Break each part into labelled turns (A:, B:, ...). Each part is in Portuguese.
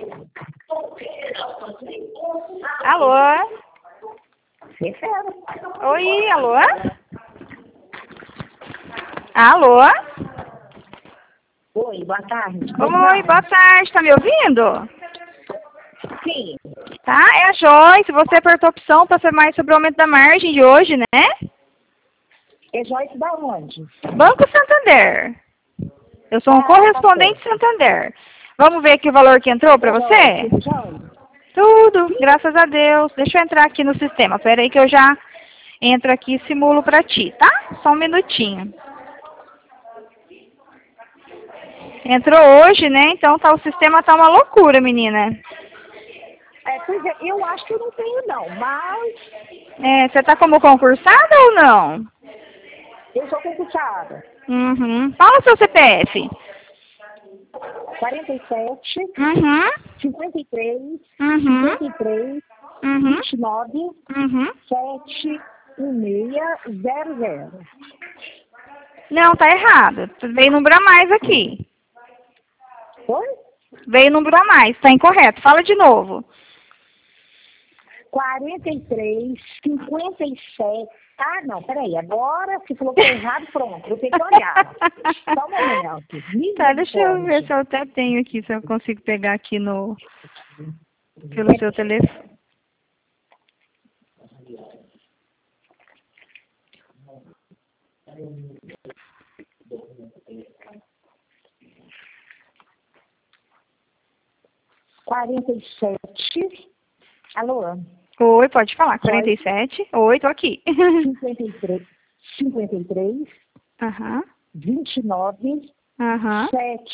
A: Alô?
B: Recebe.
A: Oi, alô? Alô?
B: Oi, boa tarde.
A: Oi, boa tarde, tá me ouvindo?
B: Sim.
A: Tá, é a Joyce, você apertou a opção para saber mais sobre o aumento da margem de hoje, né?
B: É Joyce da onde?
A: Banco Santander. Eu sou um correspondente Santander. Vamos ver aqui o valor que entrou para você? Tudo, graças a Deus. Deixa eu entrar aqui no sistema. Espera aí que eu já entro aqui e simulo para ti, tá? Só um minutinho. Entrou hoje, né? Então tá, o sistema tá uma loucura, menina.
B: Pois é, eu acho que eu não tenho não, mas
A: Você tá como concursada ou não?
B: eu sou concursada.
A: Uhum. Fala o seu CPF.
B: 47,
A: Uhum.
B: 53,
A: Uhum.
B: 53,
A: Uhum.
B: 29,
A: Uhum.
B: 71600.
A: Não, tá errado. Veio número a mais aqui.
B: Oi?
A: Veio número a mais, tá incorreto. Fala de novo.
B: 43, 57. Ah, não, peraí. Agora, se falou que é errado, pronto. Eu tenho que olhar. Só um momento.
A: Tá, deixa eu ver se eu até tenho aqui, se eu consigo pegar aqui no pelo seu telefone.
B: Quarenta e sete. Alô?
A: Oi, pode falar. 47. Oi, tô aqui.
B: 53. 53.
A: Aham.
B: 29.
A: Aham.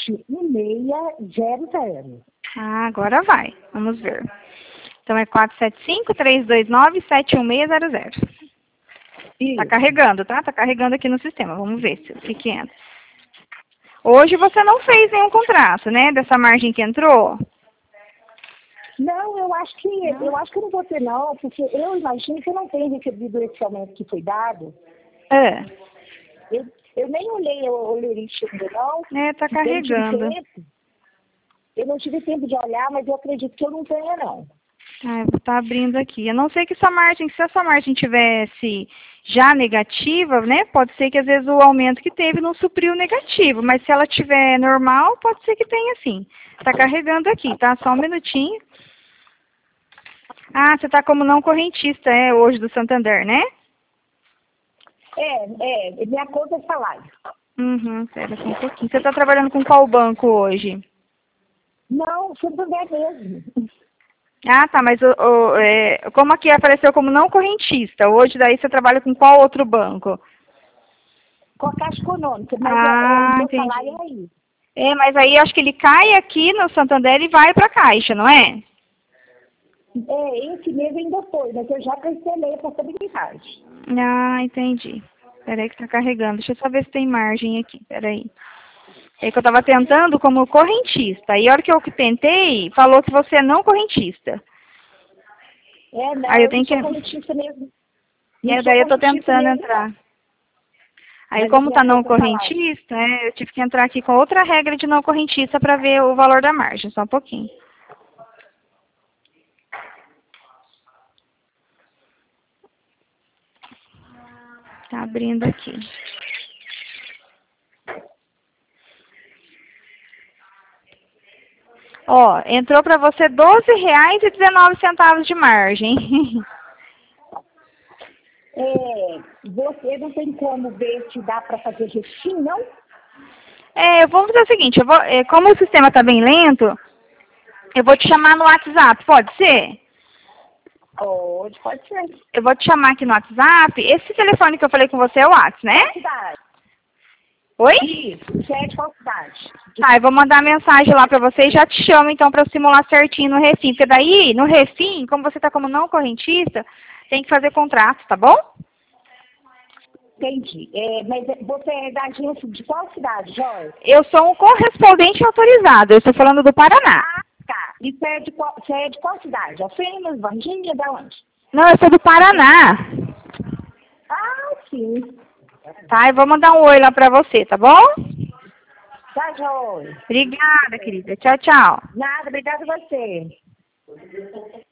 B: 71600.
A: Ah, agora vai. Vamos ver. Então é 475-329-71600. Tá carregando, tá? Tá carregando aqui no sistema. Vamos ver se o que entra. Hoje você não fez nenhum contrato, né? Dessa margem que entrou?
B: Não, eu acho que eu não vou ter não, porque eu imagino que eu não tenho recebido esse aumento que foi dado.
A: É.
B: Eu nem olhei o lixo ainda não.
A: Tá carregando.
B: Eu não tive tempo de olhar, mas eu acredito que eu não tenha não.
A: Tá abrindo aqui. A não ser que se a sua margem tivesse já negativa, né? Pode ser que às vezes o aumento que teve não supriu o negativo, mas se ela tiver normal, pode ser que tenha sim. Tá carregando aqui, tá? Só um minutinho. Ah, você tá como não correntista, hoje do Santander, né?
B: Minha conta é salário.
A: Espera só um pouquinho. Você tá trabalhando com qual banco hoje?
B: Não, Santander mesmo.
A: Ah, tá, mas como aqui apareceu como não correntista, hoje daí você trabalha com qual outro banco?
B: Com a Caixa Econômica, mas o meu salário é aí.
A: Mas aí eu acho que ele cai aqui no Santander e vai para a Caixa, não é?
B: Esse mês ainda foi, mas eu já cancelei a possibilidade.
A: Ah, entendi. Peraí que tá carregando. Deixa eu só ver se tem margem aqui. Peraí. É que eu tava tentando como correntista. Aí a hora que eu tentei, falou que você é não correntista.
B: Não,
A: aí eu tenho
B: sou correntista mesmo.
A: Daí eu tô tentando entrar. Aí mas como tá não correntista, eu tive que entrar aqui com outra regra de não correntista para ver o valor da margem. Só um pouquinho. Tá abrindo aqui. Ó, entrou para você R$12,19 de margem.
B: Você não tem como ver se dá para fazer refim, não?
A: Vamos fazer o seguinte, como o sistema tá bem lento, eu vou te chamar no WhatsApp, pode ser?
B: Pode ser.
A: Eu vou te chamar aqui no WhatsApp. Esse telefone que eu falei com você é o WhatsApp, né?
B: Qual cidade?
A: Oi?
B: Isso, você é de qual cidade?
A: Eu vou mandar mensagem lá pra você e já te chamo então pra simular certinho no refim. Porque daí, no refim, como você tá como não correntista, tem que fazer contrato, tá bom?
B: Entendi. Mas você é da agência de qual cidade, Joyce?
A: Eu sou um correspondente autorizado. Eu estou falando do Paraná.
B: Ah, tá. E você é de qual cidade? Alfenas, Varginha, da onde?
A: Não, eu sou do Paraná.
B: Ah, sim.
A: Tá, eu vou mandar um oi lá pra você, tá bom?
B: Tá, Joy?
A: Obrigada, querida. Tchau, tchau.
B: Nada, obrigada a você.